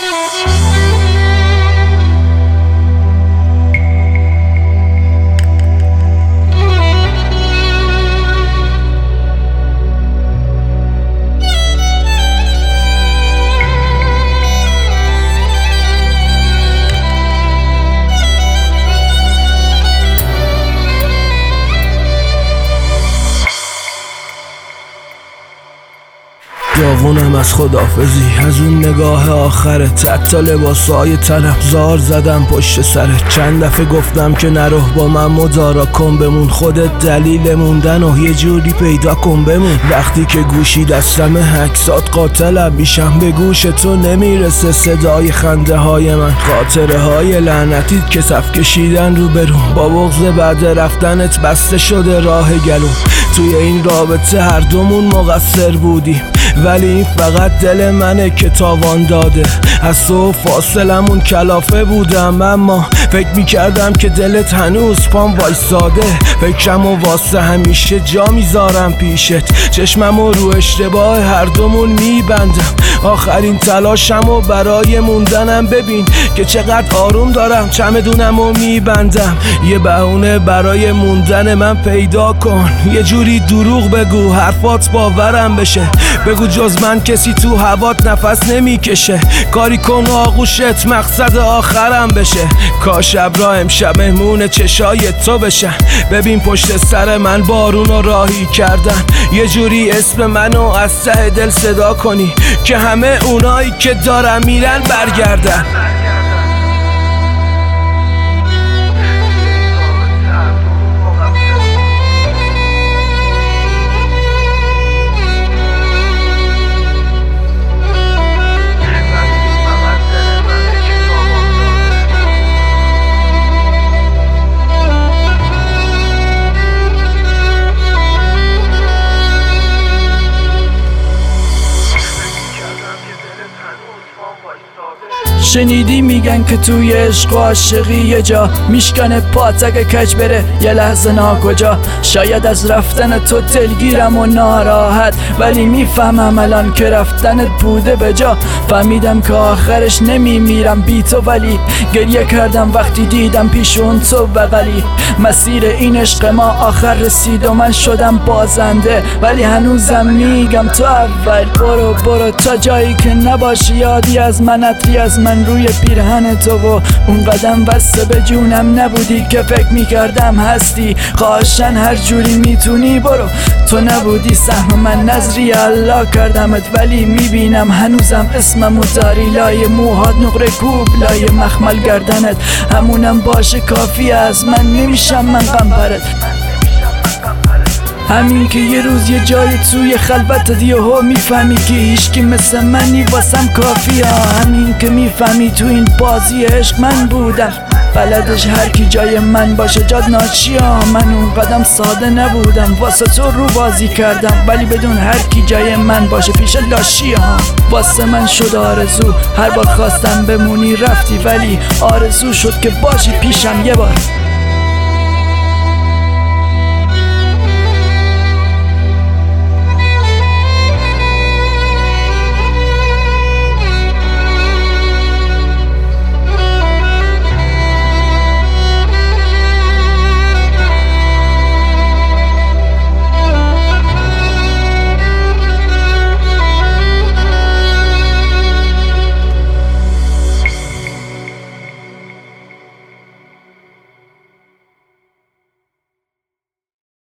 داغونم از خداحافظی، از اون نگاه آخرت. حتی لباسای تنم زار زدم پشت سرت. چند دفعه گفتم که نرو با من مدارا کن، بمون خودت دلیل موندن و یه جوری پیدا کن بمون. وقتی که گوشی دستمه عکسات قاتلم میشم، به گوش تو نمیرسه صدای خنده های من. خاطره های لعنتیت که صف کشیدن رو برون، با بغض بعد رفتنت بسته شده راه گلوم. توی این رابطه هر دومون مقصر بودیم، ولی این فقط دل منه که تاوان داده. از تو فاصلمون کلافه بودم، اما فکر میکردم که دلت هنوز پام وایساده. فکرمو واسه همیشه جا میذارم پیشت، چشممو رو اشتباه هر دومون میبندم. آخرین تلاشمو برای موندنم، ببین که چقدر آروم دارم چمدونمو میبندم. یه بهونه برای موندن من پیدا کن، یه جوری دروغ بگو حرفات باورم بشه. بگو جز من کسی تو هوات نفس نمیکشه، کاری کن آغوشت مقصد آخرم بشه. کاش ابرا امشب مهمون چشای تو بشن، ببین پشت سر من بارونو راهی کردن. یه جوری اسم منو از ته دل صدا کنی که همه اونایی که دارن میرن برگردن. شنیدی میگن که توی عشق و عاشقی یه جا میشکنه پات اگه کج بره یه لحظه ناکجا. شاید از رفتن تو دلگیرم و ناراحت، ولی میفهمم الان که رفتنت بوده به جا. فهمیدم که آخرش نمیمیرم بی تو، ولی گریه کردم وقتی دیدم پیشون تو بغلی. مسیر این عشق ما آخر رسید و من شدم بازنده، ولی هنوزم میگم تو اول. برو برو تا جایی که نباشی، یادی از من عطری از من روی پیرهن تو، و اون قدم بسته به جونم نبودی که فکر میکردم هستی. خواهشن هر جوری میتونی برو، تو نبودی سهم من نظری الله کردمت، ولی میبینم هنوزم اسممو داری. لای موهات نقره کوب لای مخمل گردنت، همونم باشه کافی از من نمیشم من غمبرت. همین که یه روز یه جای توی خلوتت یهو میفهمی که هیچکی مثل منی واسم کافیه. همین که میفهمی تو این بازی عشق من بودم، بلدش هر کی جای من باشه جاد ناچیا. من اون قدم ساده نبودم، واسه تو رو بازی کردم، ولی بدون هر کی جای من باشه پیش لاشی ها. واسه من شد آرزو، هر بار خواستم بمونی رفتی، ولی آرزو شد که باشی پیشم یه بار.